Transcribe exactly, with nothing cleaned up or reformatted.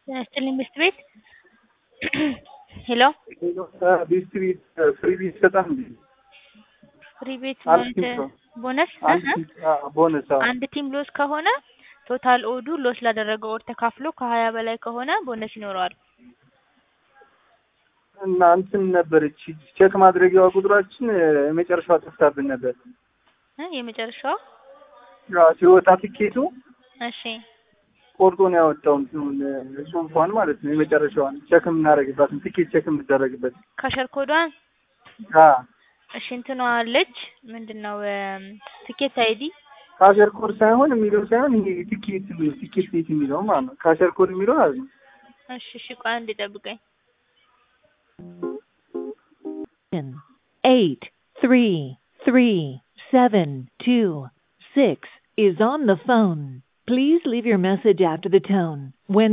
ያስጥልኝ ብስት ቤት ሄሎ ቢስትሪት ፍሪ ቤት በጣም እንዴ ፍሪ ቤት አሪፍ ማለት ነው። ቦነስ አንድ ቦነስ አዎ አንድ ቲም ሎስ ከሆነ ቶታል ኦዱ ሎስ ላደረገው ኦድ ተካፍሎ ከሀያ በላይ ከሆነ ቦነስ ይኖረዋል። እና እንትን ነበረች ቼክ ማድረጊያዋ ቁጥራችን የመጨረሻው ጠፍታብን ነበር። እ የመጨረሻው ያው ሲወጣ ትኬቱ እሺ ቆርጦ ነው ያወጣው እንትኑን ጽሁፏን ማለት ነው። የመጨረሻዋን ቼክ የምናደርግባትን ትኬት ቼክ የምትደረግበት ካሸር ኮዷን አ እሺ እንትኗ አለች ምንድነው ትኬት አይዲ ካሸር ኮድ ሳይሆን የሚለው ሳይሆን ይሄ ትኬት ትኬት ሴት የሚለው ማለት ነው። ካሸር ኮድ የሚለው አይደል? እሺ እሺ ቆይ አንዴ ጠብቀኝ። eight three three seven two six is on the phone. Please leave your message after the tone. When